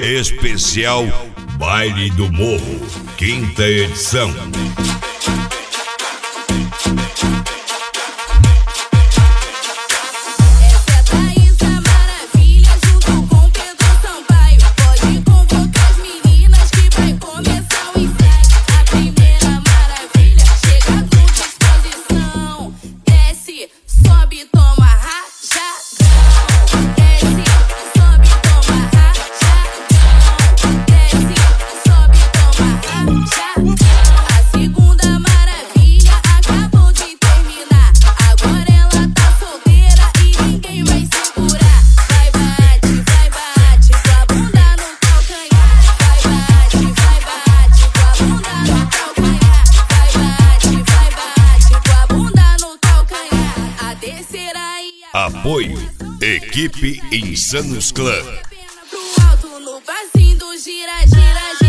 Especial Baile do Morro, 5ª edição. Apoio Equipe Insanos Club. Pro alto no barzinho do gira, gira, gira.